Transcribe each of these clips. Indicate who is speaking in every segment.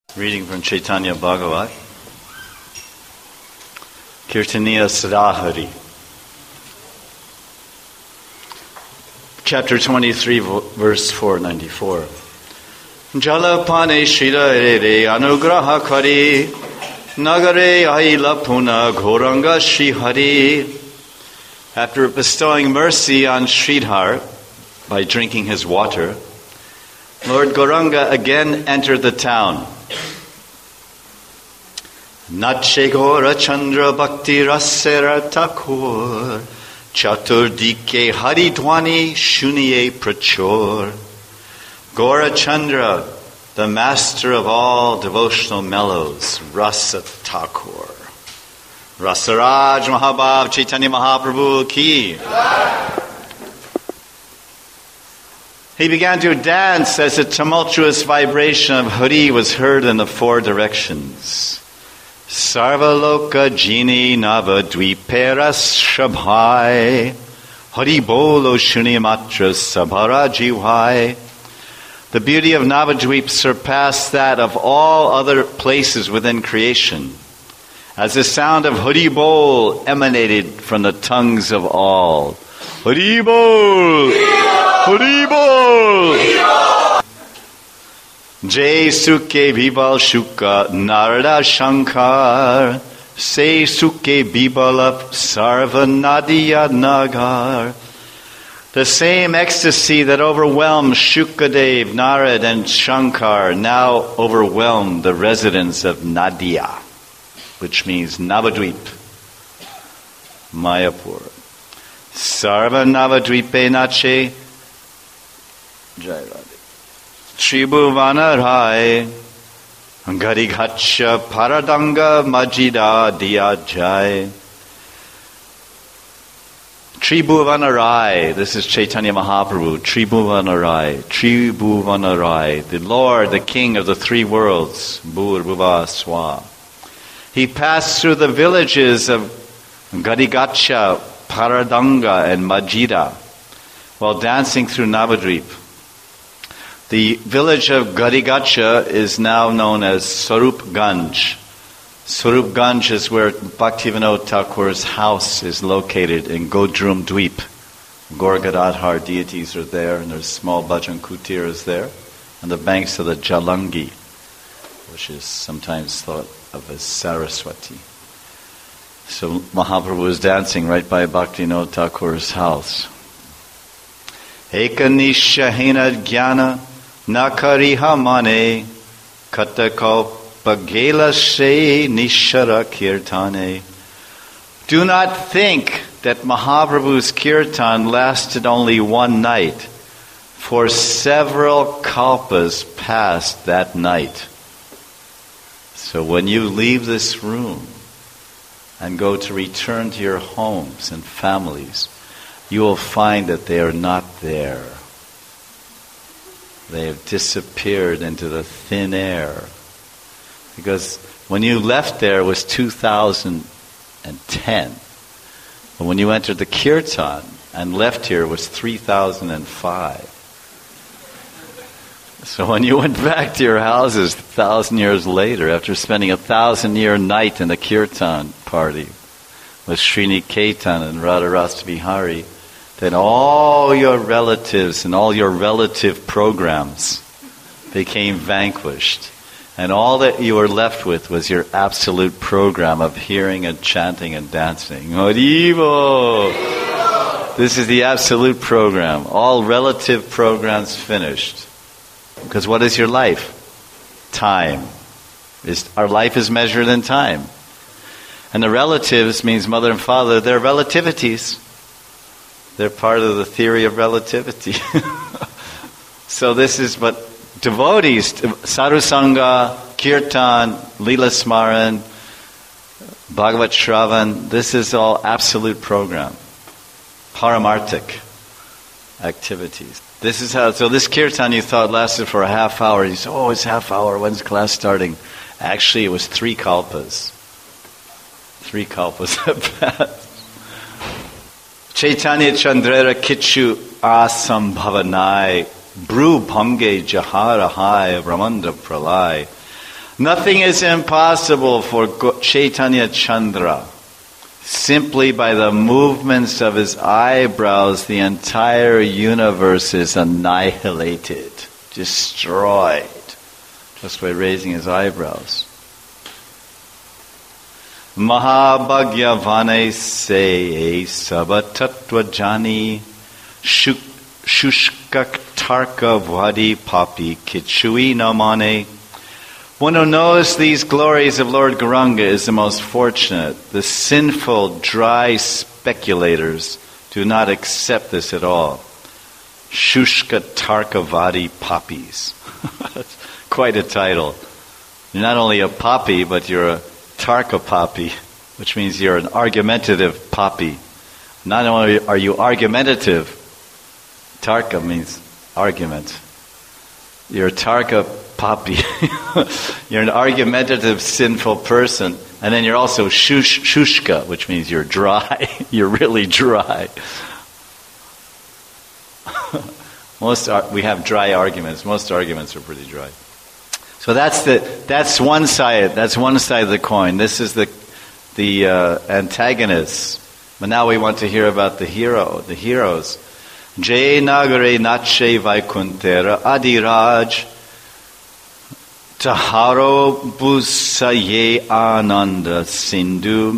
Speaker 1: Reading from Chaitanya Bhagavat, Kirtaniya Sadahari, Chapter 23, verse 494. Jalapane Shirare Anugraha Kari Nagare Aila Puna Ghoranga Srihari. After bestowing mercy on Sridhar by drinking his water, Lord Gauranga again entered the town. Nache Gora Chandra Bhakti Rasera Thakur Chaturdike Haridwani Shuniye Prachor. Gora Chandra, the master of all devotional mellows, Rasa Thakur. Rasaraj Mahabhav Chaitanya Mahaprabhu ki. He began to dance as a tumultuous vibration of Hari was heard in the four directions. Sarvaloka Jini Nava Dviperas Shabhai Hari Bolo Shunimatra Sabhara Jivhai. The beauty of Navadvip surpassed that of all other places within creation, as the sound of Hari Bol emanated from the tongues of all. Hari Bol! Hari Bol! Jai Suke Vibal Shuka Narada Shankar Se Suke Vibala Sarva Nadia Nagar. The same ecstasy that overwhelmed Shukadev, Narad and Shankar now overwhelmed the residents of Nadia, which means Navadvip, Mayapur. Sarva Navadvipe Nache Jai Radhe Tribhuvana Rai Garigacha Paradanga Majida Diya Jai. Tribhuvana Rai, this is Chaitanya Mahaprabhu. Tribhuvana Rai, Tribhuvana Rai, the Lord, the King of the three worlds, Bhur Bhuva Swa. He passed through the villages of Garigacha, Paradanga and Majida while dancing through Navadvip. The village of Garigacha is now known as Swarupganj. Swarupganj is where Bhaktivinoda Thakur's house is located in Godrum Dweep. Gaur-Gadadhar deities are there, and there's small bhajan kutiras there on the banks of the Jalangi, which is sometimes thought of as Saraswati. So Mahaprabhu was dancing right by Bhaktivinoda Thakur's house. Ekanisha hena jnana nakariha mane katakau Pagela se nishara kirtane. Do not think that Mahaprabhu's kirtan lasted only one night, for several kalpas passed that night. So when you leave this room and go to return to your homes and families, you will find that they are not there. They have disappeared into the thin air. Because when you left there it was 2010. But when you entered the kirtan and left here it was 3005. So when you went back to your houses 1,000 years later, after spending 1,000-year night in the kirtan party with Sriniketan and Radharasa Bihari, then all your relatives and all your relative programs became vanquished. And all that you were left with was your absolute program of hearing and chanting and dancing. Haribo! This is the absolute program. All relative programs finished. Because what is your life? Time. Our life is measured in time. And the relatives means mother and father, they're relativities. They're part of the theory of relativity. So this is what devotees, Sadhusanga, Kirtan, Leela Smaran, Bhagavat Shravan, this is all absolute program. Paramarthik activities. This is how, so this Kirtan you thought lasted for a half hour. You said, oh, it's half hour, when's class starting? Actually, it was 3 kalpas. 3 kalpas have passed. Chaitanya Chandrera Kichu Asambhavanai Bru Bhange Jahara Hai Ramandra Pralai Nothing is impossible for Chaitanya Chandra. Simply by the movements of his eyebrows, the entire universe is annihilated, destroyed, just by raising his eyebrows. Mahabhagyavane se sabatattva jani shushkak tarka vadi papi kichui namane. One who knows these glories of Lord Gauranga is the most fortunate. The sinful, dry speculators do not accept this at all. Shushka Tarkavadi Papis. That's quite a title. You're not only a poppy, but you're a Tarka Papi, which means you're an argumentative poppy. Not only are you argumentative, Tarka means argument. You're a Tarka Papi. You're an argumentative, sinful person. And then you're also shushka, which means you're dry. You're really dry. We have dry arguments. Most arguments are pretty dry. So that's one side. That's one side of the coin. This is the antagonist. But now we want to hear about the heroes. Jay Nagare Nache Vaikuntera Adiraj Taharo Busaye Ananda Sindhu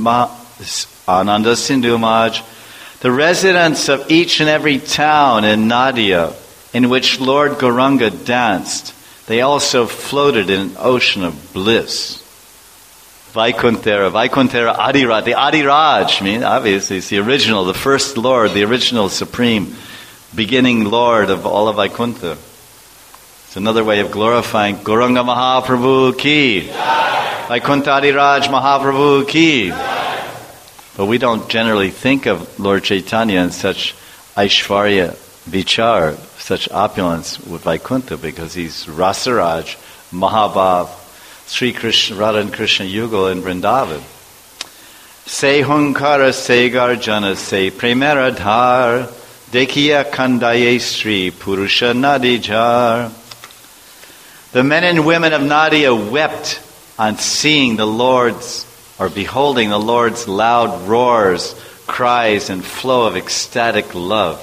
Speaker 1: Maj. The residents of each and every town in Nadia in which Lord Gauranga danced, they also floated in an ocean of bliss. Vaikuntera Adiraj. The Adiraj, I mean, obviously it's the original, the first Lord, the original supreme, beginning Lord of all of Vaikuntha. It's another way of glorifying Gauranga Mahaprabhu ki. Vaikunthadiraj Mahaprabhu ki. But we don't generally think of Lord Chaitanya in such Aishvarya Vichar, such opulence with Vaikuntha, because he's Rasaraj, Mahabhav, Sri Krishna, Radha and Krishna Yugal in Vrindavan. Se Hunkara Se Garjana Se Premera Dhar Dekhiya Kandaye Sri Purusha Nadijar. The men and women of Nadia wept on seeing the Lord's, or beholding the Lord's loud roars, cries, and flow of ecstatic love.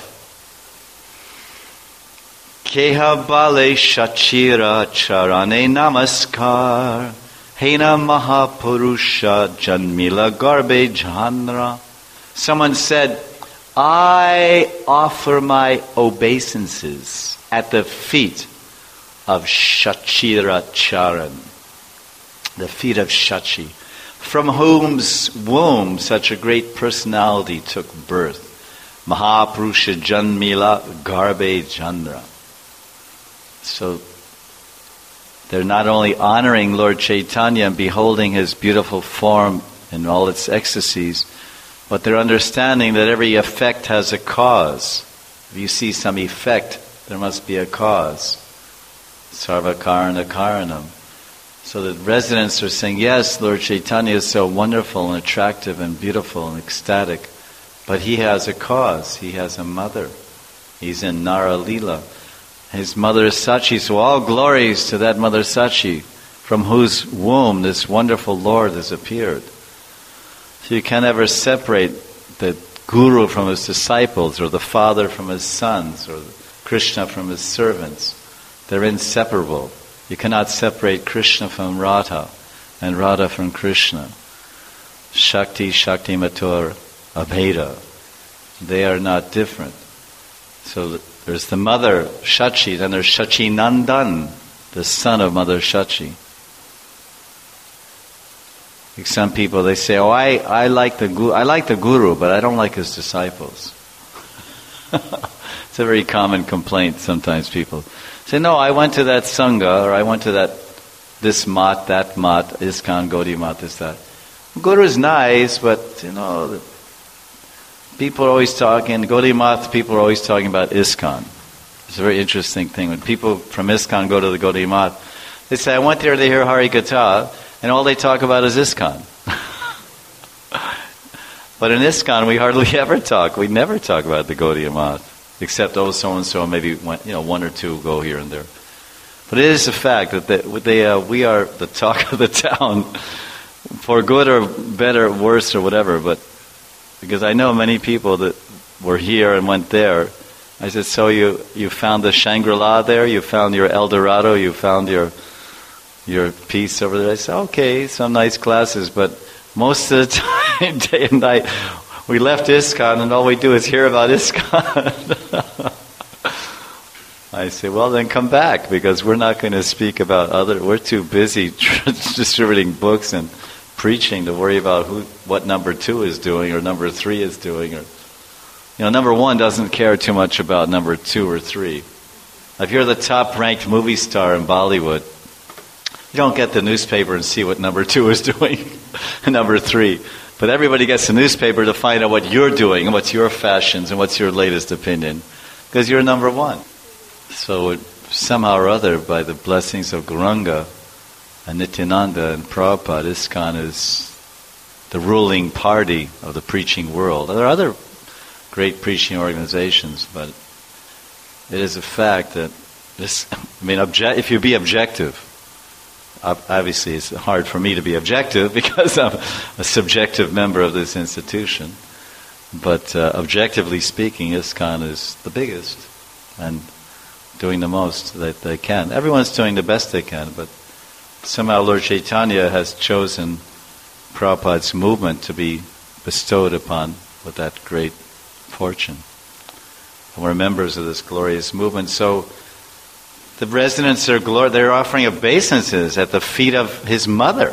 Speaker 1: Keha Bale Shachira Charane Namaskar Hena Mahapurusha Janmila Garbe Jhanra. Someone said, I offer my obeisances at the feet of Shachira Charan, the feet of Shachi, from whose womb such a great personality took birth. Mahapurusha Janmila Garbe Jandra. So they're not only honoring Lord Chaitanya and beholding his beautiful form in all its ecstasies, but they're understanding that every effect has a cause. If you see some effect, there must be a cause. Sarva Karana Karanam. So the residents are saying, yes, Lord Chaitanya is so wonderful and attractive and beautiful and ecstatic, but he has a cause. He has a mother. He's in Nara Lila. His mother is Sachi, so all glories to that mother Sachi, from whose womb this wonderful Lord has appeared. So you can't ever separate the guru from his disciples, or the father from his sons, or Krishna from his servants. They're inseparable. You cannot separate Krishna from Radha, and Radha from Krishna. Shakti, Shakti Matur, Abheda. They are not different. So there's the mother, Shachi, then there's Shachi Nandan, the son of Mother Shachi. Like some people, they say, oh, I like the guru, but I don't like his disciples. It's a very common complaint sometimes. People say, no, I went to that Sangha, or I went to this mat, that mat, ISKCON, Gaudiya mat, this, that. Guru is nice, but, people are always talking, Gaudiya mat, people are always talking about ISKCON. It's a very interesting thing. When people from ISKCON go to the Gaudiya mat, they say, I went there to hear Hari Katha, and all they talk about is ISKCON. But in ISKCON, we hardly ever talk. We never talk about the Gaudiya mat, except, so-and-so, maybe one or two go here and there. But it is a fact that we are the talk of the town, for good or better, worse or whatever. But because I know many people that were here and went there. I said, so you found the Shangri-La there? You found your El Dorado? You found your peace over there? I said, okay, some nice classes, but most of the time, day and night, we left ISKCON and all we do is hear about ISKCON. I say, well, then come back, because we're not going to speak about we're too busy distributing books and preaching to worry about what number 2 is doing or number 3 is doing. Or, number 1 doesn't care too much about number 2 or 3. If you're the top-ranked movie star in Bollywood, you don't get the newspaper and see what number 2 is doing and number 3. But everybody gets the newspaper to find out what you're doing and what's your fashions and what's your latest opinion, because you're number 1. So somehow or other, by the blessings of Gauranga and Nityananda and Prabhupada, ISKCON is the ruling party of the preaching world. There are other great preaching organizations, but it is a fact that if you be objective, obviously it's hard for me to be objective because I'm a subjective member of this institution, but objectively speaking, ISKCON is the biggest and doing the most that they can. Everyone's doing the best they can, but somehow Lord Chaitanya has chosen Prabhupada's movement to be bestowed upon with that great fortune. And we're members of this glorious movement. So the residents they're offering obeisances at the feet of his mother.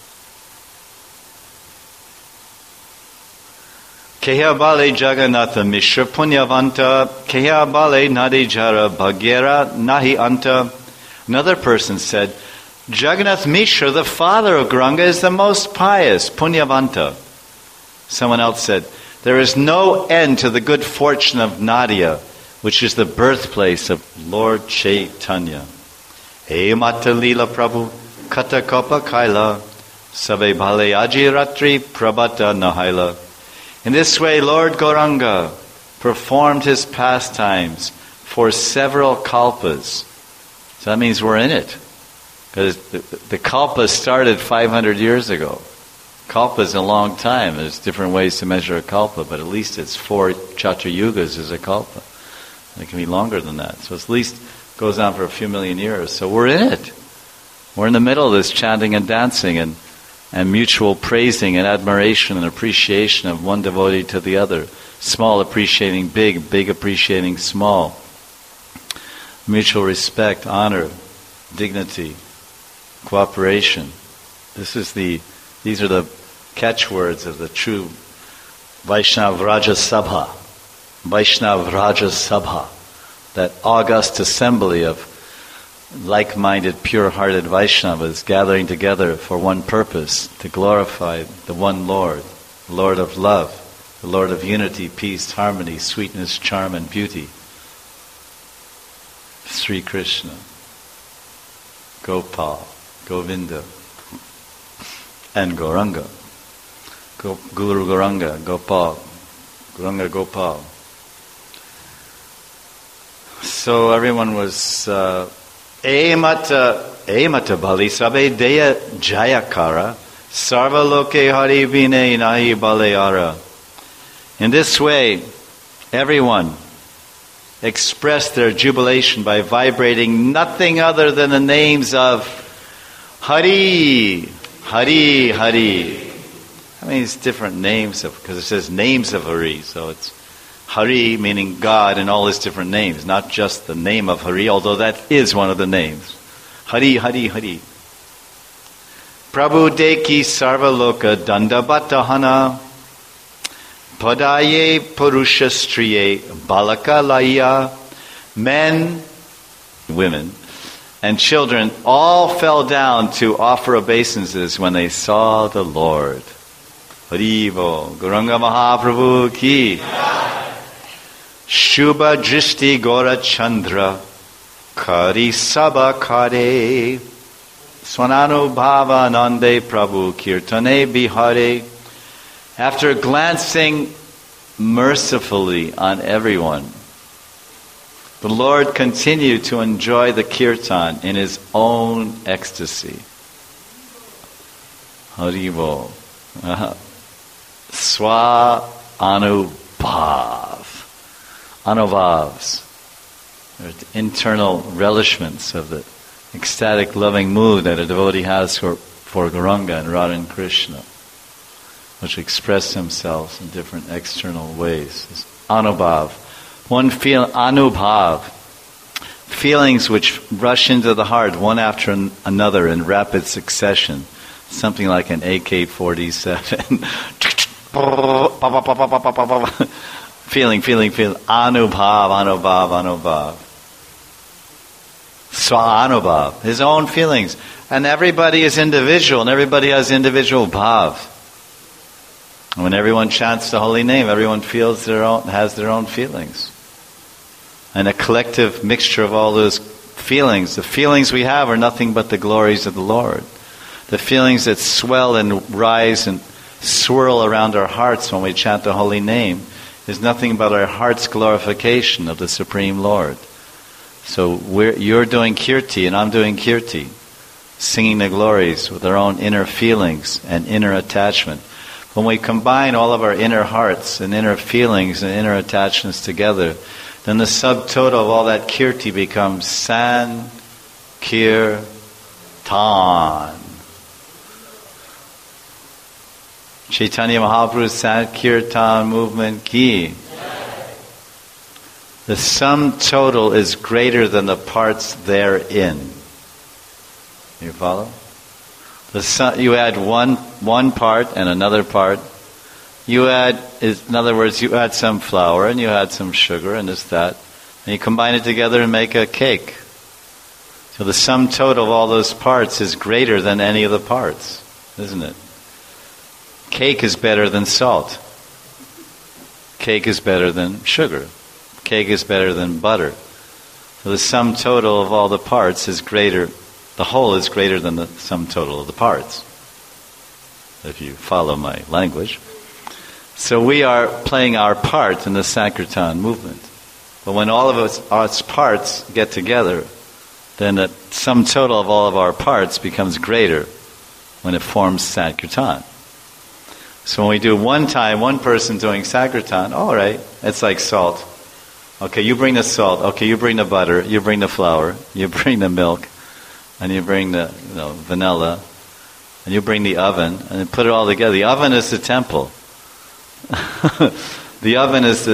Speaker 1: Keha bale Jagannatha Mishra Punyavanta, Keha bale Nadi Jara Bhagyera Nahi Anta. Another person said, Jagannath Mishra, the father of Gauranga, is the most pious, Punyavanta. Someone else said, there is no end to the good fortune of Nadia, which is the birthplace of Lord Chaitanya. Hey Mata Lila Prabhu, Kata Kopa Kaila, Sabe Bhale Aji Ratri Prabhata Nahaila. In this way, Lord Gauranga performed his pastimes for several kalpas. So that means we're in it. Because the kalpa started 500 years ago. Kalpa is a long time. There's different ways to measure a kalpa, but at least it's 4 Chatra Yugas is a kalpa. And it can be longer than that. So at least goes on for a few million years. So we're in it. We're in the middle of this chanting and dancing and mutual praising and admiration and appreciation of one devotee to the other. Small appreciating big, big appreciating small. Mutual respect, honor, dignity, cooperation. These are the catchwords of the true Vaishnav Raja Sabha. Vaishnav Raja Sabha. That august assembly of like-minded, pure-hearted Vaishnavas gathering together for one purpose, to glorify the one Lord, the Lord of love, the Lord of unity, peace, harmony, sweetness, charm, and beauty. Sri Krishna, Gopal, Govinda, and Gauranga. Guru Gauranga, Gopal, Gauranga Gopal. So everyone was Emata Bali Sabe Deya Jayakara Sarva Loke Hari Vine Nahi Baleara. In this way, everyone expressed their jubilation by vibrating nothing other than the names of Hari, Hari, Hari. I mean, it's different names because it says names of Hari, so it's Hari meaning God in all his different names, not just the name of Hari, although that is one of the names. Hari, Hari, Hari. Prabhu Deki Sarvaloka Dandabatahana Padaye Purusha Striye Balaka Laya. Men, women, and children all fell down to offer obeisances when they saw the Lord. Haribo, Gauranga Mahaprabhu ki. Shubha Drishti Gora Chandra Kari Sabha Kare Swananu Bhava Nande Prabhu Kirtane Bihare. After glancing mercifully on everyone, The Lord continued to enjoy the kirtan in his own ecstasy. Haribol. Swa anubhav. Anubhavs. They're the internal relishments of the ecstatic loving mood that a devotee has for Gauranga and Radha and Krishna, which express themselves in different external ways. It's anubhav. One feel anubhav. Feelings which rush into the heart one after another in rapid succession. Something like an AK-47. feeling. Anubhav. Swa-anubhav. His own feelings. And everybody is individual, and everybody has individual bhav. And when everyone chants the holy name, everyone has their own feelings. And a collective mixture of all those feelings. The feelings we have are nothing but the glories of the Lord. The feelings that swell and rise and swirl around our hearts when we chant the holy name is nothing but our heart's glorification of the Supreme Lord. So you're doing kirti and I'm doing kirti, singing the glories with our own inner feelings and inner attachment. When we combine all of our inner hearts and inner feelings and inner attachments together, then the subtotal of all that kirti becomes Sankirtan. Chaitanya Mahaprabhu's Sankirtan movement ki. The sum total is greater than the parts therein. You follow? You add one part and another part. In other words, you add some flour and you add some sugar and that. And you combine it together and make a cake. So the sum total of all those parts is greater than any of the parts, isn't it? Cake is better than salt. Cake is better than sugar. Cake is better than butter. So the sum total of all the parts is greater. The whole is greater than the sum total of the parts, if you follow my language. So we are playing our part in the Sankirtan movement. But when all of our parts get together, then the sum total of all of our parts becomes greater when it forms Sankirtan. So when we do one person doing Sankirtan, all right, it's like salt. Okay, you bring the salt. Okay, you bring the butter. You bring the flour. You bring the milk. And you bring the vanilla. And you bring the oven. And you put it all together. The oven is the temple. The oven is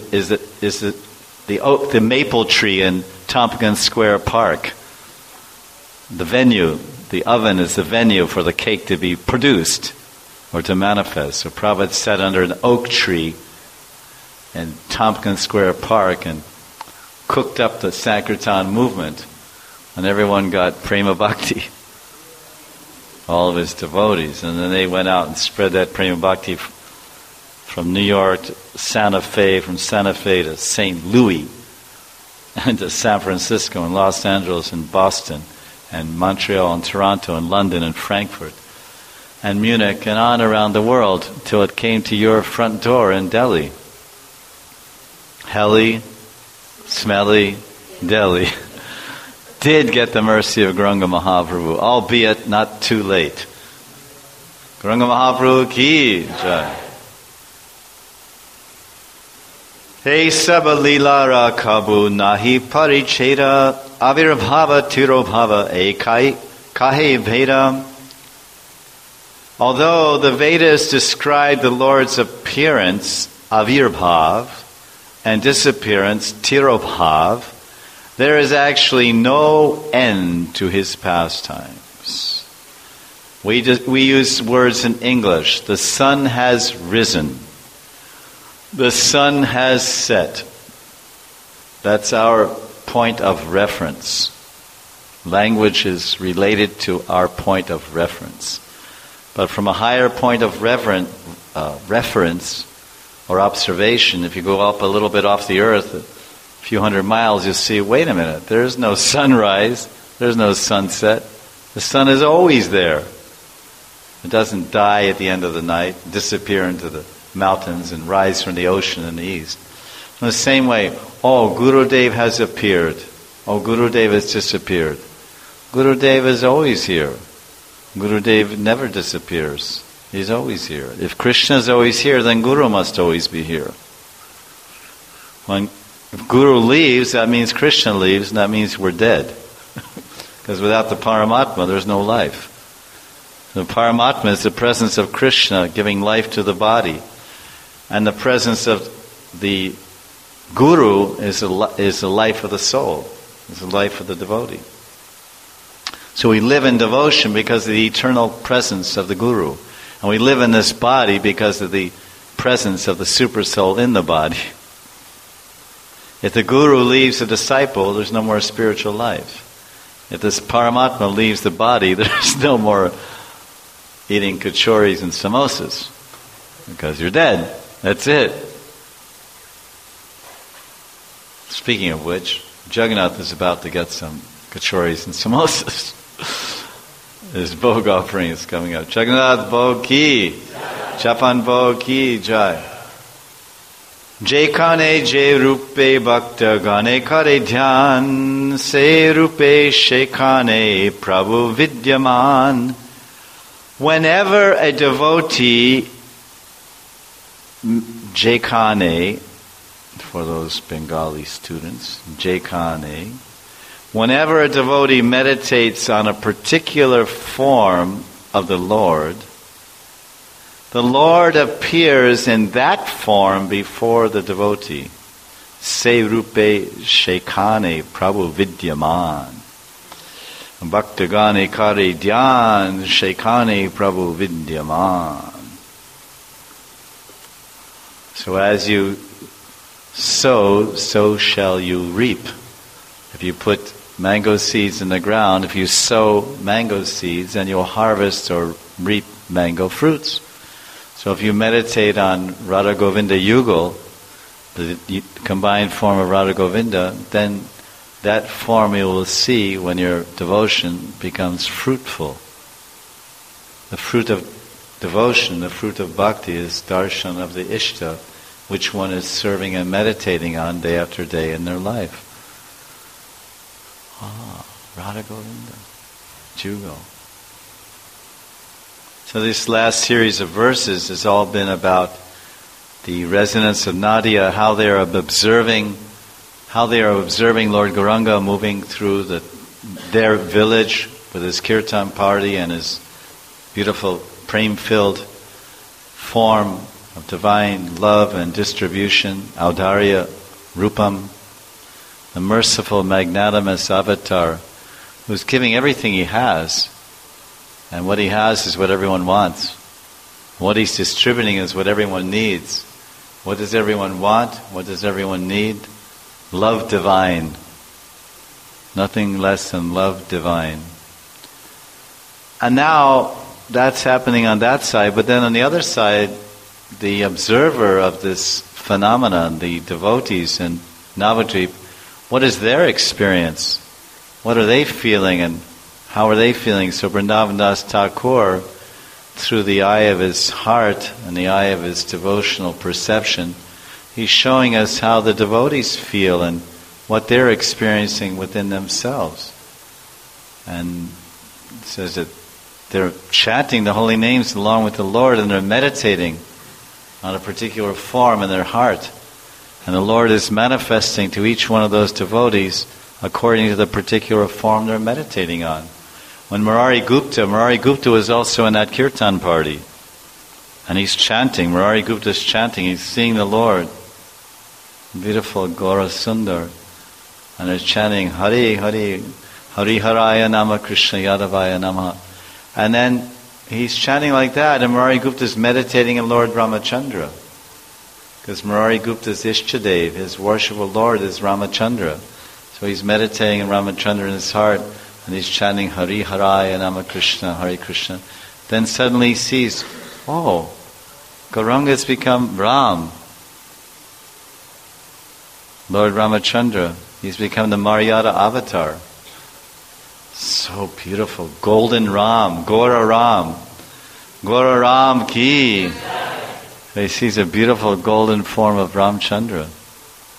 Speaker 1: the maple tree in Tompkins Square Park. The venue. The oven is the venue for the cake to be produced or to manifest. So Prabhupada sat under an oak tree in Tompkins Square Park and cooked up the Sankirtan movement, and everyone got prema bhakti, all of his devotees, and then they went out and spread that prema bhakti from New York to Santa Fe, from Santa Fe to St. Louis, and to San Francisco and Los Angeles and Boston and Montreal and Toronto and London and Frankfurt and Munich and on around the world till it came to your front door in Delhi. Helly, smelly Delhi did get the mercy of Gauranga Mahaprabhu, albeit not too late. Gauranga Mahaprabhu ki jai. Hey saba lila ra kabu nahi paricheta avirbhava tirobhava ekai kahe veda. Although the Vedas describe the Lord's appearance, avirbhav, and disappearance, tirobhav, there is actually no end to his pastimes. We use words in English. The sun has risen. The sun has set. That's our point of reference. Language is related to our point of reference. But from a higher point of reference or observation, if you go up a little bit off the earth, a few hundred miles, you'll see, wait a minute, there's no sunrise, there's no sunset. The sun is always there. It doesn't die at the end of the night, disappear into the mountains and rise from the ocean in the east. In the same way, Gurudev has appeared. Gurudev has disappeared. Gurudev is always here. Gurudev never disappears. He's always here. If Krishna is always here, then Guru must always be here. If Guru leaves, that means Krishna leaves, and that means we're dead. Because without the Paramatma, there's no life. The Paramatma is the presence of Krishna giving life to the body. And the presence of the Guru is the life of the soul. Is the life of the devotee. So we live in devotion because of the eternal presence of the Guru. And we live in this body because of the presence of the super soul in the body. If the Guru leaves the disciple, there's no more spiritual life. If this Paramatma leaves the body, there's no more eating kachoris and samosas. Because you're dead. That's it. Speaking of which, Jagannath is about to get some kachoris and samosas. His Bhog offering is coming up. Jagannath Bhog ki, Chapan Bhog ki jai. Jai kane jai rupe bhakta gane kare dhyan, se rupe shekhane prabhu vidyaman. Whenever a devotee, jai kane, for those Bengali students, jai kane, whenever a devotee meditates on a particular form of the Lord appears in that form before the devotee. Se rupe shekhane prabhu vidyaman. Bhaktagane kare dhyan shekhane prabhu vidyaman. So as you sow, so shall you reap. If you put mango seeds in the ground, if you sow mango seeds, then you'll harvest or reap mango fruits. So if you meditate on Radha Govinda Yugal, the combined form of Radha Govinda, then that form you will see when your devotion becomes fruitful. The fruit of devotion, the fruit of bhakti is darshan of the Ishta, which one is serving and meditating on day after day in their life. Radha Govinda, Jugal. So this last series of verses has all been about the resonance of Nadia, how they are observing Lord Gauranga moving through their village with his kirtan party and his beautiful prem-filled form of divine love and distribution, Audarya Rupam, the merciful, magnanimous avatar who's giving everything he has. And what he has is what everyone wants. What he's distributing is what everyone needs. What does everyone want? What does everyone need? Love divine. Nothing less than love divine. And now that's happening on that side, but then on the other side, the observer of this phenomenon, the devotees in Navadvip, what is their experience? What are they feeling and how are they feeling? So Vrindavan Das Thakur, through the eye of his heart and the eye of his devotional perception, he's showing us how the devotees feel and what they're experiencing within themselves. And it says that they're chanting the holy names along with the Lord and they're meditating on a particular form in their heart. And the Lord is manifesting to each one of those devotees according to the particular form they're meditating on. When Murari Gupta was also in that kirtan party. And he's chanting, Murari Gupta is chanting, he's seeing the Lord. Beautiful Gaura Sundar. And they're chanting, Hari Hari, Hari Haraya Nama Krishna Yadavaya Nama. And then he's chanting like that, and Murari Gupta is meditating on Lord Ramachandra. Because Murari Gupta's Ishtadev, his worshipful Lord, is Ramachandra. So he's meditating on Ramachandra in his heart, and he's chanting Hari Haraya Nama Krishna, Hari Krishna. Then suddenly he sees, Gauranga has become Ram. Lord Ramachandra, he's become the Maryada avatar. So beautiful. Golden Ram, Gora Ram ki. So he sees a beautiful golden form of Ramchandra.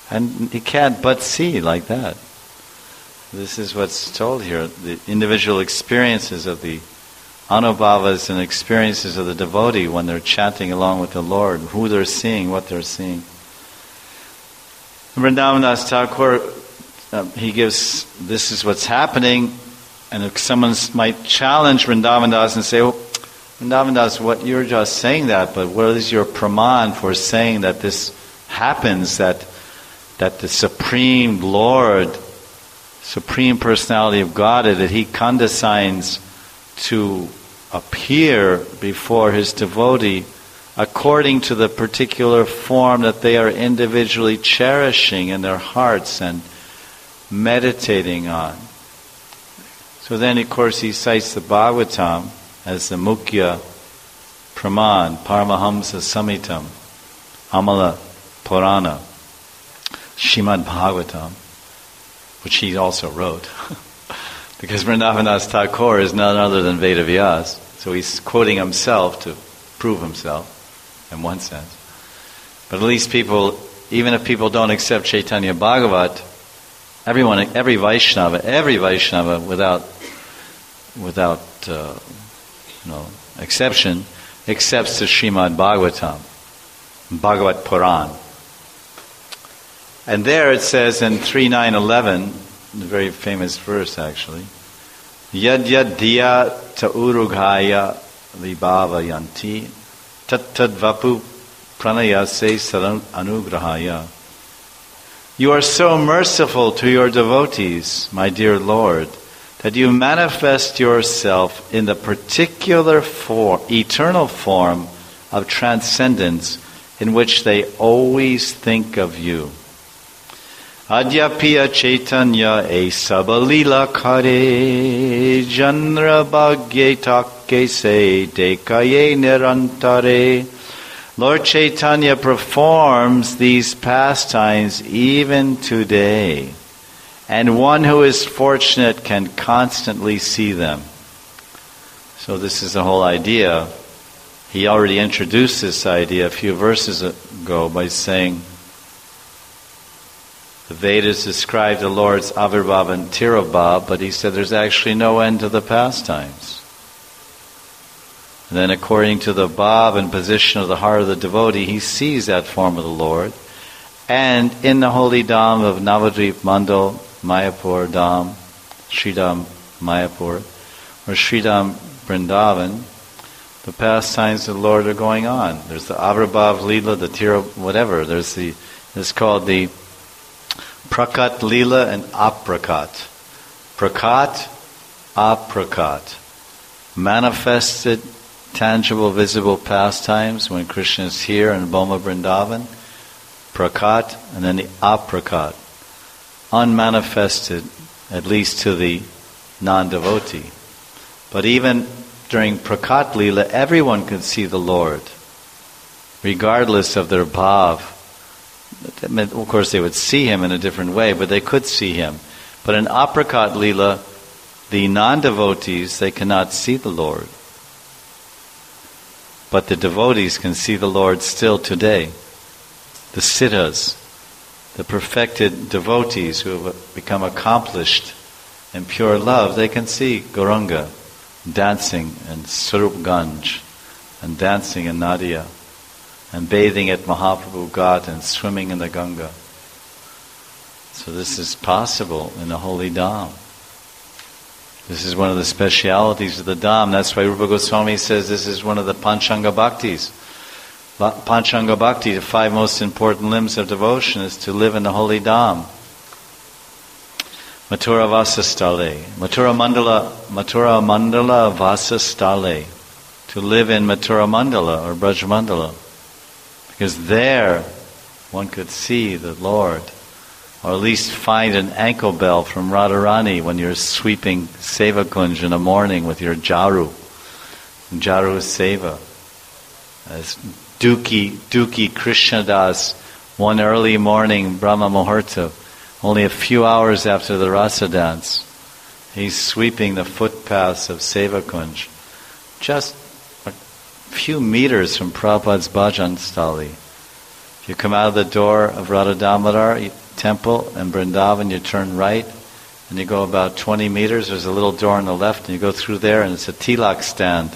Speaker 1: And he can't but see like that. This is what's told here. The individual experiences of the anubhavas and experiences of the devotee when they're chanting along with the Lord, who they're seeing, what they're seeing. Vrindavan Das Thakur, he gives, this is what's happening, and if someone might challenge Vrindavan Das and say, oh, Vrindavan Das, what you're just saying that, but what is your praman for saying that this happens, that the Supreme Lord, Supreme Personality of Godhead, that He condescends to appear before His devotee according to the particular form that they are individually cherishing in their hearts and meditating on. So then, of course, he cites the Bhagavatam as the Mukhya Praman, Paramahamsa Samitam, Amala Purana, Shrimad Bhagavatam, which he also wrote. Because Vrindavan Das Thakur is none other than Vedavyas, so he's quoting himself to prove himself, in one sense. But at least people, even if people don't accept Chaitanya Bhagavat, every Vaishnava, without exception, accepts the Shrimad Bhagavatam, Bhagavat Puran. And there it says in 3.9.11, a very famous verse actually, Yad yad diya ta'urughaya vibhava yanti tat tad vapu pranayase saran anugrahaya. You are so merciful to your devotees, my dear Lord, that you manifest yourself in the particular eternal form of transcendence in which they always think of you. Adyapiya Chaitanya e sabalila kare janra bhagye takke se dekaye nirantare. Lord Chaitanya performs these pastimes even today, and one who is fortunate can constantly see them. So this is the whole idea. He already introduced this idea a few verses ago by saying, the Vedas describe the Lord's Avirbhav and Tirobhav, but he said there's actually no end to the pastimes. And then according to the bhav and position of the heart of the devotee, he sees that form of the Lord. And in the holy dham of Navadvip Mandal, Mayapur Dham, Sridham Mayapur, or Sridham Vrindavan, the pastimes of the Lord are going on. There's the Avirbhav Leela, the Tira, whatever. It's called the Prakat Leela and Aprakat. Prakat, Aprakat. Manifested, tangible, visible pastimes when Krishna is here in Boma Vrindavan. Prakat, and then the Aprakat. Unmanifested, at least to the non-devotee. But even during Prakat Leela, everyone could see the Lord, regardless of their bhav. Of course, they would see Him in a different way, but they could see Him. But in Aprakat Leela, the non-devotees, they cannot see the Lord. But the devotees can see the Lord still today. The siddhas, the perfected devotees who have become accomplished in pure love, they can see Gauranga dancing in Swarupganj and dancing in Nadia and bathing at Mahaprabhu Ghat and swimming in the Ganga. So this is possible in the holy Dham. This is one of the specialities of the Dham. That's why Rupa Goswami says this is one of the Panchanga Bhaktis. Panchanga Bhakti, the 5 most important limbs of devotion, is to live in the holy Dham. Mathura Vasastale. Mathura Mandala Vasastale. To live in Mathura Mandala or Braj Mandala. Because there one could see the Lord. Or at least find an ankle bell from Radharani when you're sweeping Seva Kunj in the morning with your Jaru. Jaru Seva. As Duki Krishnadas, one early morning Brahma Muhurta, only a few hours after the Rasa dance, he's sweeping the footpaths of Seva Kunj. Just a few meters from Prabhupada's Bhajan Stali. You come out of the door of Radha Damodar temple in Vrindavan, you turn right, and you go about 20 meters. There's a little door on the left, and you go through there, and it's a tilak stan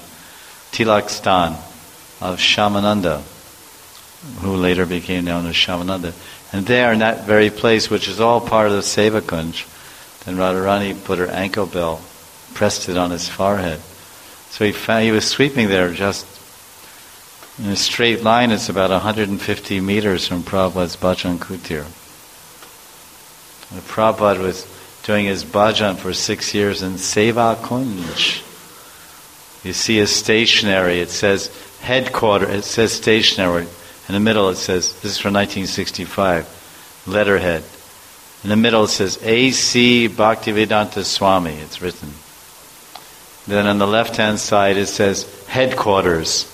Speaker 1: of Shamananda, who later became known as Shamananda. And there, in that very place, which is all part of the Seva Kunj, then Radharani put her ankle bell, pressed it on his forehead. So he was sweeping there just in a straight line. It's about 150 meters from Prabhupada's Bhajan Kutir. And Prabhupada was doing his bhajan for 6 years in Seva Kunj. You see a stationery, it says headquarters, it says stationery. In the middle it says, this is from 1965, letterhead. In the middle it says A.C. Bhaktivedanta Swami, it's written. Then on the left-hand side it says headquarters,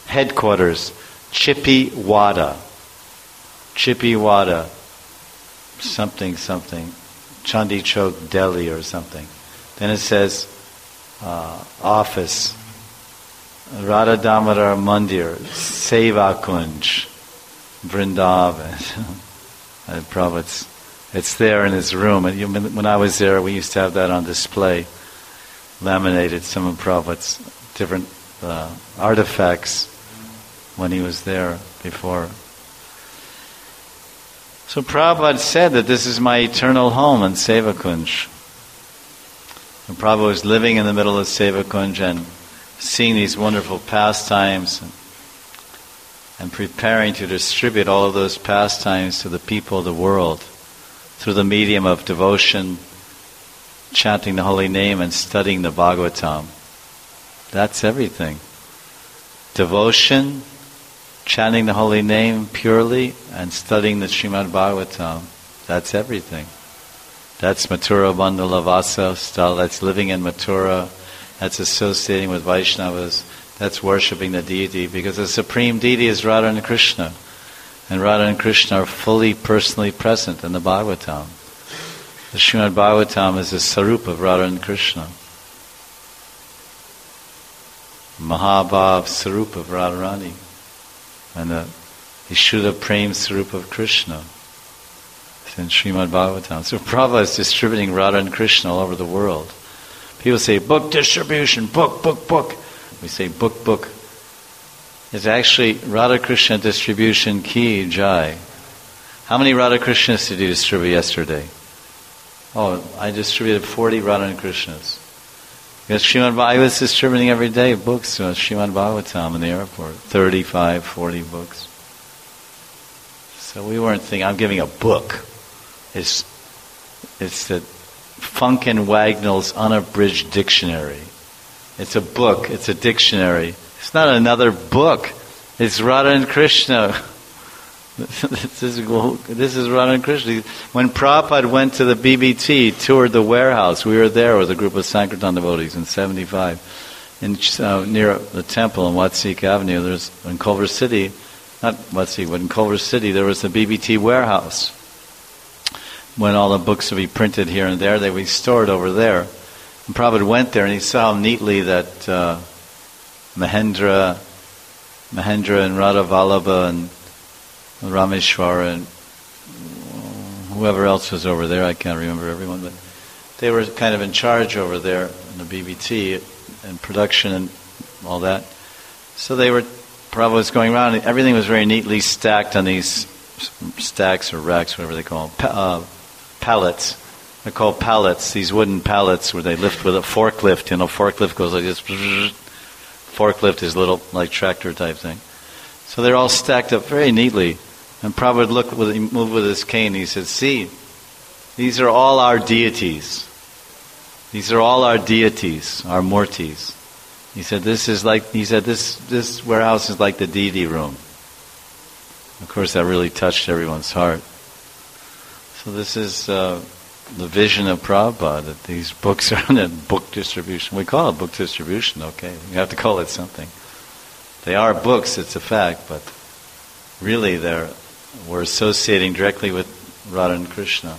Speaker 1: Chippy Wada, something, Chandi Chowk, Delhi or something. Then it says office, Radha Damodar Mandir, Seva Kunj, Vrindavan. Prabhupada, it's there in his room. And when I was there, we used to have that on display, laminated, some of Prabhupada's different artifacts when he was there before. So Prabhupada said that this is my eternal home in Seva Kunj. And Prabhupada was living in the middle of Seva Kunj and seeing these wonderful pastimes and preparing to distribute all of those pastimes to the people of the world through the medium of devotion, chanting the holy name and studying the Bhagavatam. That's everything. Devotion, chanting the holy name purely, and studying the Srimad Bhagavatam. That's everything. That's Mathura Bandhala Vasa style. That's living in Mathura. That's associating with Vaishnavas. That's worshipping the deity, because the supreme deity is Radha and Krishna. And Radha and Krishna are fully personally present in the Bhagavatam. The Srimad Bhagavatam is the sarup of Radha and Krishna. Mahabhav sarup of Radharani. And the Ishuddha Prem sarup of Krishna. It's in Srimad Bhagavatam. So Prabhupada is distributing Radha and Krishna all over the world. People say, book distribution, book. We say, book. It's actually Radha Krishna distribution ki jai. How many Radha Krishnas did you distribute yesterday? Oh, I distributed 40 Radha and Krishnas. Because I was distributing every day books to Srimad Bhagavatam in the airport. 35, 40 books. So we weren't thinking, I'm giving a book. It's the Funk and Wagnall's Unabridged Dictionary. It's a book, it's a dictionary. It's not another book. It's Radha and Krishna. This is Radha and Krishna. When Prabhupada went to the BBT, toured the warehouse, we were there with a group of Sankirtan devotees in 75, near the temple in Watsik Avenue. There's in Culver City, not Watsik, but in Culver City, there was the BBT warehouse. When all the books would be printed here and there, they would be stored over there. And Prabhupada went there and he saw neatly that Mahendra and Radha Vallabha and Rameshwara and whoever else was over there, I can't remember everyone, but they were kind of in charge over there in the BBT and production and all that. So Prabhupada was going around and everything was very neatly stacked on these stacks or racks, whatever they call them, pallets. They're called pallets, these wooden pallets where they lift with a forklift. Forklift goes like this. Forklift is a little like tractor type thing. So they're all stacked up very neatly. And Prabhupada he moved with his cane. He said, see, these are all our deities. These are all our deities, our murtis. He said, this warehouse is like the deity room. Of course, that really touched everyone's heart. So this is the vision of Prabhupada, that these books are in book distribution. We call it book distribution, okay. You have to call it something. They are books, it's a fact, but really we're associating directly with Radha and Krishna.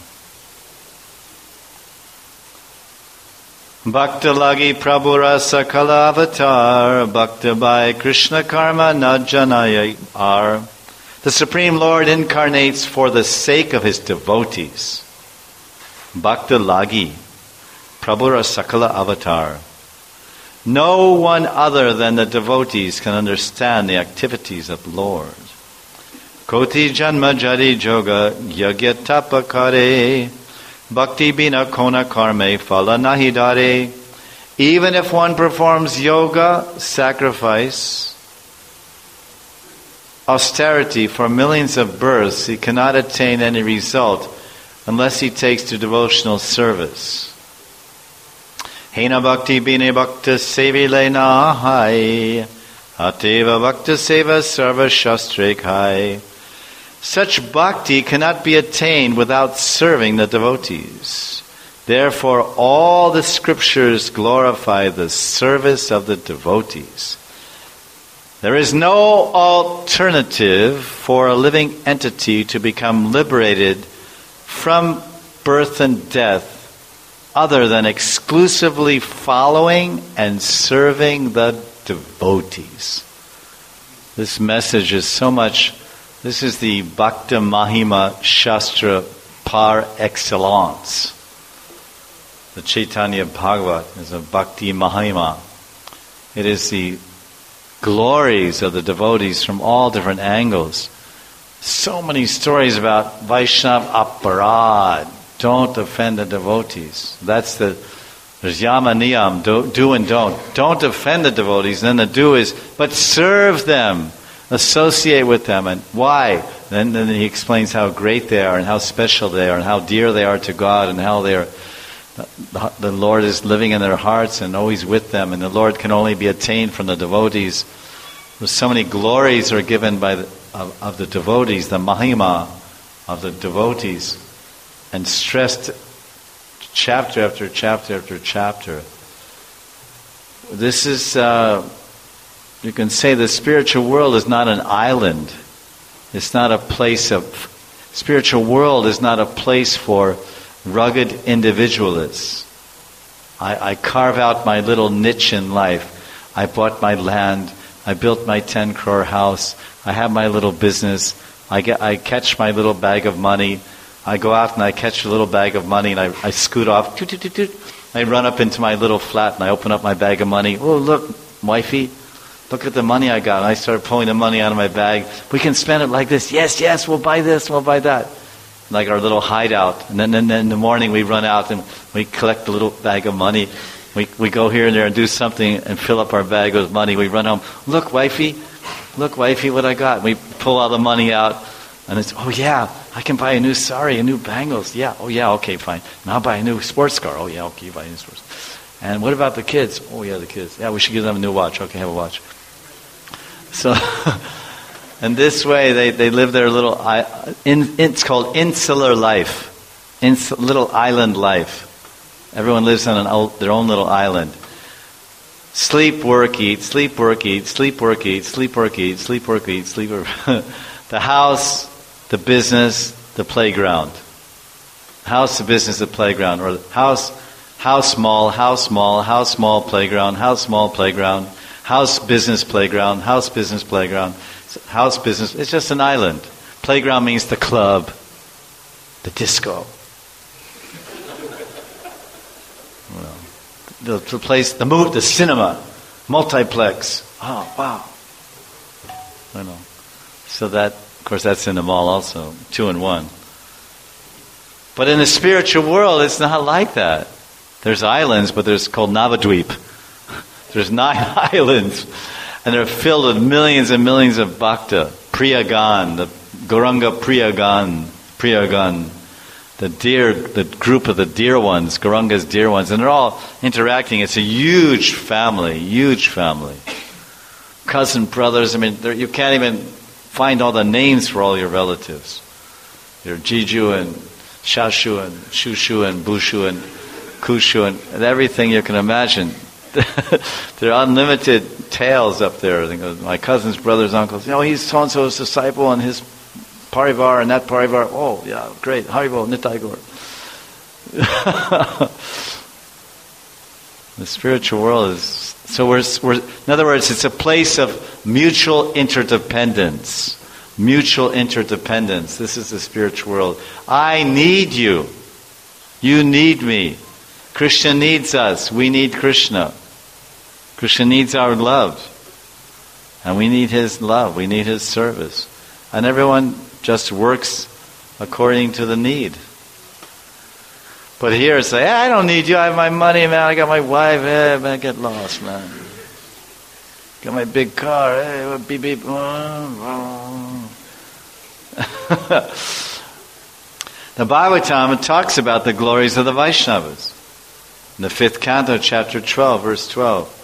Speaker 1: Bhakta lagi Prabhu rasa kala avatar, Bhakta by Krishna karma na janaya ar. The Supreme Lord incarnates for the sake of his devotees. Bhakta Lagi, Prabhura Sakala Avatar. No one other than the devotees can understand the activities of the Lord. Koti Janma Jari Joga Yagya Tapakare Bhakti Bina Kona Karme Phala Nahi Dare. Even if one performs yoga, sacrifice, austerity for millions of births, he cannot attain any result unless he takes to devotional service. Hena bhakti bine bhakta sevi lena hai ateva bhakta seva sarva shastre khai. Such bhakti cannot be attained without serving the devotees. Therefore, all the scriptures glorify the service of the devotees. There is no alternative for a living entity to become liberated from birth and death other than exclusively following and serving the devotees. This message is so much, this is the Bhakta Mahima Shastra par excellence. The Chaitanya Bhagavat is a Bhakti Mahima. It is the glories of the devotees from all different angles. So many stories about Vaishnav Aparad. Don't offend the devotees. There's Yama Niyam, do and don't. Don't offend the devotees. And then the do is, but serve them. Associate with them. And why? Then he explains how great they are and how special they are and how dear they are to God and how they are. The Lord is living in their hearts and always with them, and the Lord can only be attained from the devotees. There's so many glories are given by of the devotees, the Mahima of the devotees, and stressed chapter after chapter after chapter. This is, you can say the spiritual world is not an island. It's not a place of, spiritual world is not a place for rugged individualists. I carve out my little niche in life. I bought my land. I built my 10 crore house. I have my little business. I catch my little bag of money. I go out and I catch a little bag of money and I scoot off. I run up into my little flat and I open up my bag of money. Oh, look, wifey, look at the money I got. And I start pulling the money out of my bag. We can spend it like this. Yes, we'll buy this, we'll buy that. Like our little hideout. And then in the morning we run out and we collect the little bag of money. We go here and there and do something and fill up our bag with money. We run home. Look, wifey, what I got. We pull all the money out and it's, oh yeah, I can buy a new sari, a new bangles. Yeah, oh yeah, okay, fine. Now I'll buy a new sports car. Oh yeah, okay, buy a new sports car. And what about the kids? Oh yeah, the kids. Yeah, we should give them a new watch. Okay, have a watch. So... And this way, they live their little, it's called insular life, little island life. Everyone lives on their own little island. Sleep, work, eat, sleep, work, eat, sleep, work, eat, sleep, work, eat, sleep, work, eat, sleep, work. The house, the business, the playground. House, the business, the playground. Or house, small, playground, house, small, playground, house, business, playground, house, business, playground. House business, it's just an island. Playground means the club, the disco. Well, the place, the cinema, multiplex. Oh, wow. I know. So that, of course, that's in the mall also, 2 in 1. But in the spiritual world, it's not like that. There's islands, but there's called Navadvip. There's 9 islands. And they're filled with millions and millions of bhakta. Priyagan, the Gauranga Priyagan, the group of the dear ones, Gauranga's dear ones. And they're all interacting. It's a huge family. Cousin, brothers, you can't even find all the names for all your relatives. Your Jiju and Shashu and Shushu and Bushu and Kushu and everything you can imagine. There are unlimited tales up there. My cousins, brothers, uncles. He's so-and-so's disciple and his parivar and that parivar. Oh, yeah, great. Haribo, Nitai Gaur. The spiritual world is... So we're in other words, it's a place of mutual interdependence. mutual interdependence. This is the spiritual world. I need you. You need me. Krishna needs us. We need Krishna. Krishna needs our love. And we need His love. We need His service. And everyone just works according to the need. But here it's like, I don't need you. I have my money, man. I got my wife. Hey, man, get lost, man. Got my big car. Hey, beep, beep. The Bhagavatam talks about the glories of the Vaishnavas. In the 5th canto, chapter 12, verse 12.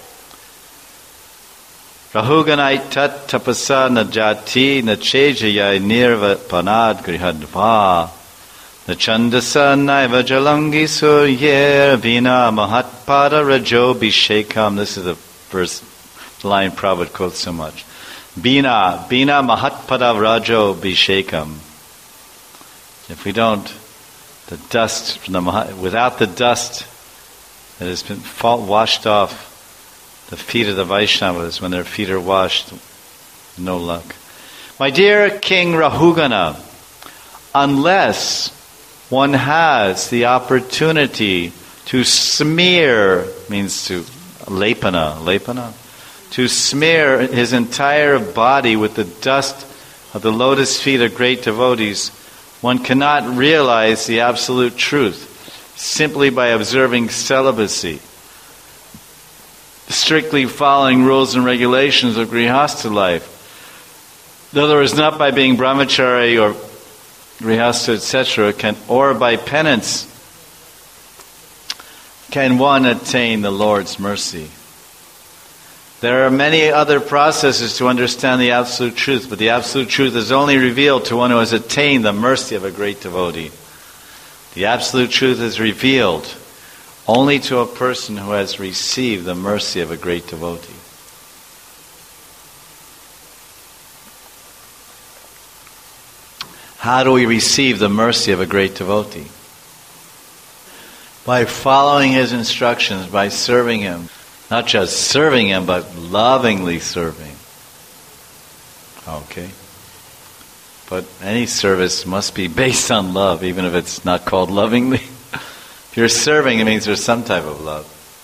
Speaker 1: Rahuganai tat tapasa na jati na chejaya nirva panad grihadva na chandasa naiva jalangi suryer vina mahatpada rajo bishekam. This is the verse, the line Prabhupada quotes so much. Bina mahatpada rajo bishekam. If we don't, the dust from the without the dust that has been washed off the feet of the Vaishnavas, when their feet are washed, no luck. My dear King Rahugana, unless one has the opportunity to smear, means to lepana, to smear his entire body with the dust of the lotus feet of great devotees, one cannot realize the absolute truth simply by observing celibacy, strictly following rules and regulations of grihastha life. In other words, not by being brahmachari or grihastha, etc., or by penance, can one attain the Lord's mercy. There are many other processes to understand the absolute truth, but the absolute truth is only revealed to one who has attained the mercy of a great devotee. The absolute truth is revealed only to a person who has received the mercy of a great devotee. How do we receive the mercy of a great devotee? By following his instructions, by serving him. Not just serving him, but lovingly serving. Okay? But any service must be based on love, even if it's not called lovingly. If you're serving, it means there's some type of love.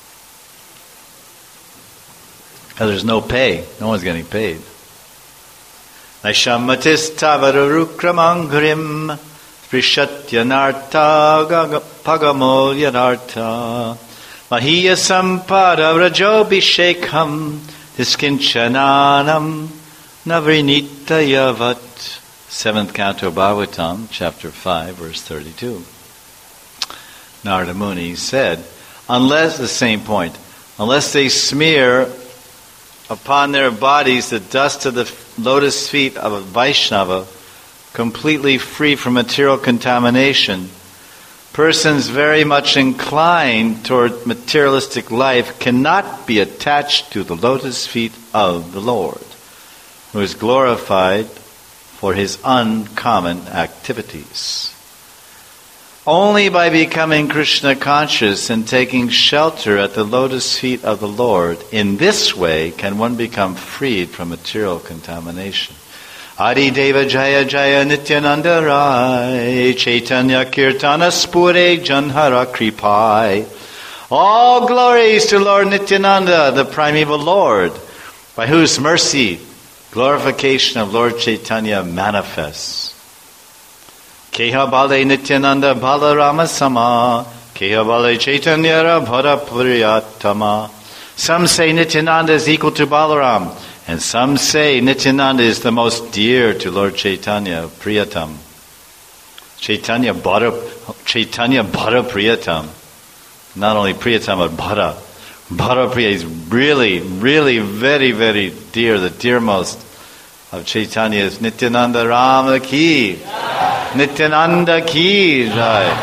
Speaker 1: Because there's no pay. No one's getting paid. Naishamatis tavarurukramangrim prishatyanarta pagamol yanarta Mahiya sampada rajobhishekam diskinchananam navrinitayavat. 7th canto Bhagavatam, chapter 5, verse 32. Narada Muni said, unless they smear upon their bodies the dust of the lotus feet of a Vaishnava, completely free from material contamination, persons very much inclined toward materialistic life cannot be attached to the lotus feet of the Lord, who is glorified for his uncommon activities. Only by becoming Krishna conscious and taking shelter at the lotus feet of the Lord, in this way can one become freed from material contamination. Adi Deva Jaya Jaya Nityananda Rai Chaitanya Kirtana Spure Janhara Kripai. All glories to Lord Nityananda, the primeval Lord, by whose mercy glorification of Lord Chaitanya manifests. Keha Bale Nityananda Balarama Sama Keha Bale Chaitanya Bhara Priyatama. Some say Nityananda is equal to Balaram, and some say Nityananda is the most dear to Lord Chaitanya, Priyatam. Chaitanya Bhara Priyatam. Not only Priyatam, but Bhara. Bhara Priya is really, really very, very dear, the dearmost of Chaitanya is Nityananda Rama Ki. Nityananda Ki Jai.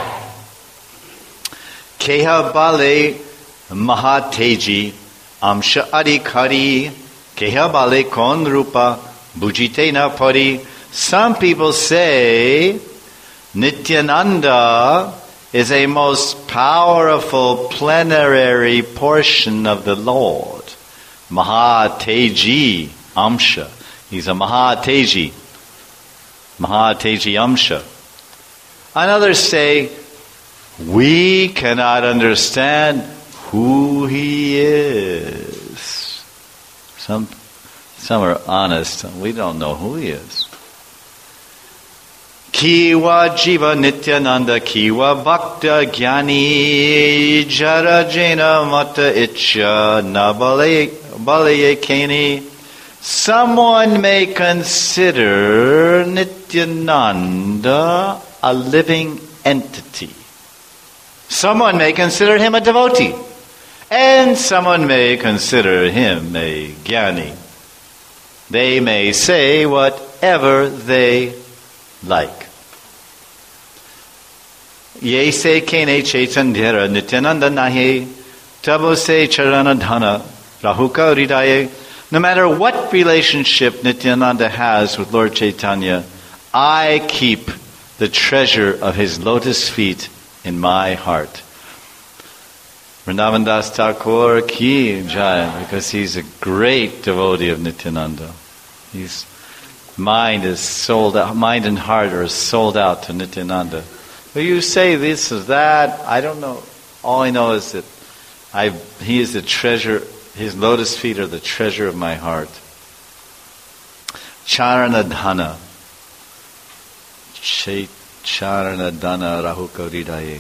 Speaker 1: Keha Bale Mahateji Amsha Adhikari Keha Bale Kon Rupa Bhujite Na Pari. Some people say Nityananda is a most powerful plenary portion of the Lord. Mahateji Amsha. He's a Mahateji. Mahatejiyamsha. And others say, we cannot understand who he is. Some are honest. We don't know who he is. Kiwa jiva nityananda kiwa bhakta jnani jarajena mata itcha nabalayekeni. Someone may consider Nityananda a living entity. Someone may consider him a devotee. And someone may consider him a jnani. They may say whatever they like. Ye se kene chaitanyara Nityananda nahe tabo se charanadhana rahuka ridaye. No matter what relationship Nityananda has with Lord Chaitanya, I keep the treasure of his lotus feet in my heart. Vrindavan Das Thakur ki jai, because he's a great devotee of Nityananda. His mind is sold out, mind and heart are sold out to Nityananda. But you say this is that, I don't know. All I know is that he is the treasure. His lotus feet are the treasure of my heart. Charanadhana. Charanadhana rahuka ridaye.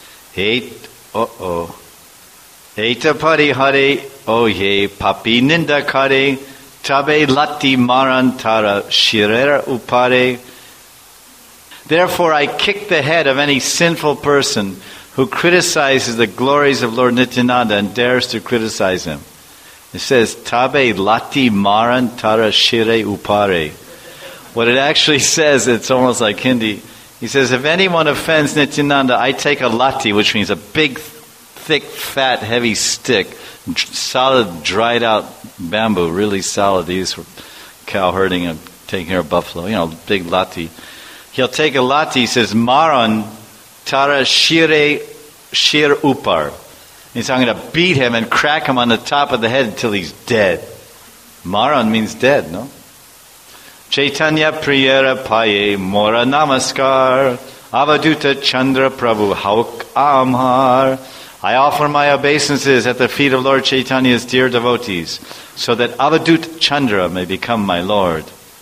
Speaker 1: Eta parihare oye papi ninda kare tabe lati marantara shirera upare. Therefore I kick the head of any sinful person who criticizes the glories of Lord Nityananda and dares to criticize him. It says, Tabe lati maran tara shire upare. What it actually says, it's almost like Hindi. He says, if anyone offends Nityananda, I take a lati, which means a big, thick, fat, heavy stick, solid, dried out bamboo, really solid. They use for cow herding and taking care of buffalo. Big lati. He'll take a lati, he says, maran tara shir upar. He's I'm going to beat him and crack him on the top of the head until he's dead. Maran means dead, no? Chaitanya priyera paye mora namaskar avaduta chandra prabhu hauk amhar. I offer my obeisances at the feet of Lord Chaitanya's dear devotees, so that Avadut Chandra may become my Lord.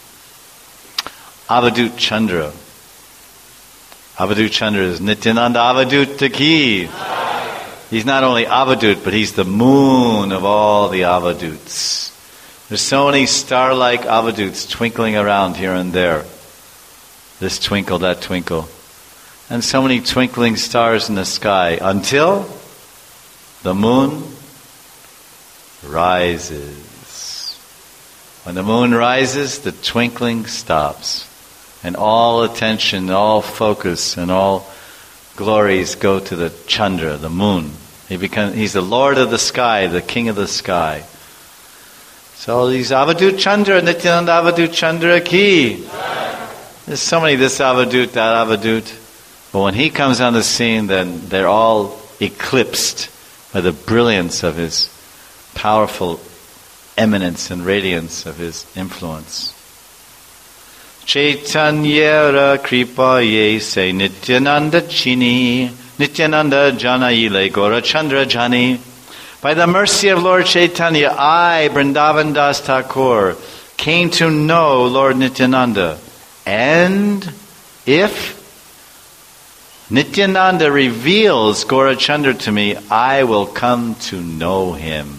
Speaker 1: Avadut Chandra. Avadut Chandra is Nityananda Avadut Taki. He's not only Avadut, but he's the moon of all the Avaduts. There's so many star-like Avaduts twinkling around here and there. This twinkle, that twinkle. And so many twinkling stars in the sky until the moon rises. When the moon rises, the twinkling stops. And all attention, all focus, and all glories go to the Chandra, the moon. He's the Lord of the sky, the King of the sky. So these Avadut Chandra, Nityananda Avadut Chandra ki. There's so many, this Avadut, that Avadut. But when he comes on the scene, then they're all eclipsed by the brilliance of his powerful eminence and radiance of his influence. Chaitanyara kripa ye se Nityananda chini Nityananda jana ile Gora Chandra jani. By the mercy of Lord Chaitanya, I, Vrindavan Das Thakur, came to know Lord Nityananda. And if Nityananda reveals Gaurachandra to me, I will come to know him.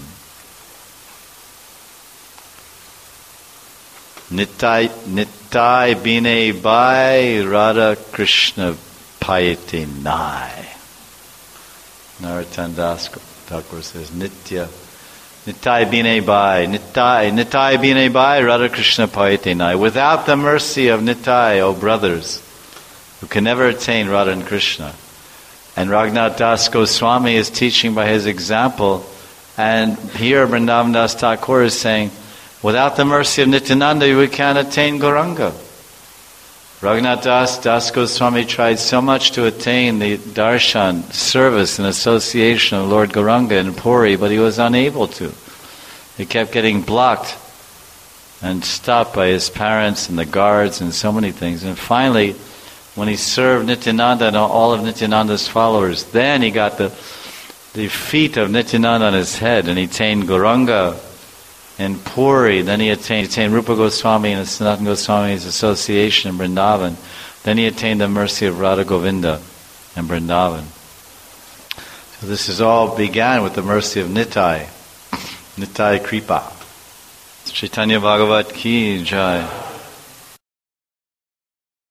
Speaker 1: Nitai bine bai Radha Krishna payate nai. Narottam Das Thakur says, Nitai bine bai Radha Krishna payate nai. Without the mercy of Nitai, O brothers, who can never attain Radha and Krishna. And Raghunath Das Goswami is teaching by his example, and here Vrindavan Das Thakur is saying, without the mercy of Nityananda, we can't attain Gauranga. Raghunath Das Goswami tried so much to attain the darshan, service and association of Lord Gauranga in Puri, but he was unable to. He kept getting blocked and stopped by his parents and the guards and so many things. And finally, when he served Nityananda and all of Nityananda's followers, then he got the feet of Nityananda on his head, and he attained Gauranga in Puri. Then he attained Rupa Goswami and Sanatana Goswami's association in Vrindavan. Then he attained the mercy of Radha Govinda in Vrindavan. So this is all began with the mercy of Nitai. Nitai Kripa. Chaitanya Bhagavat Ki Jai.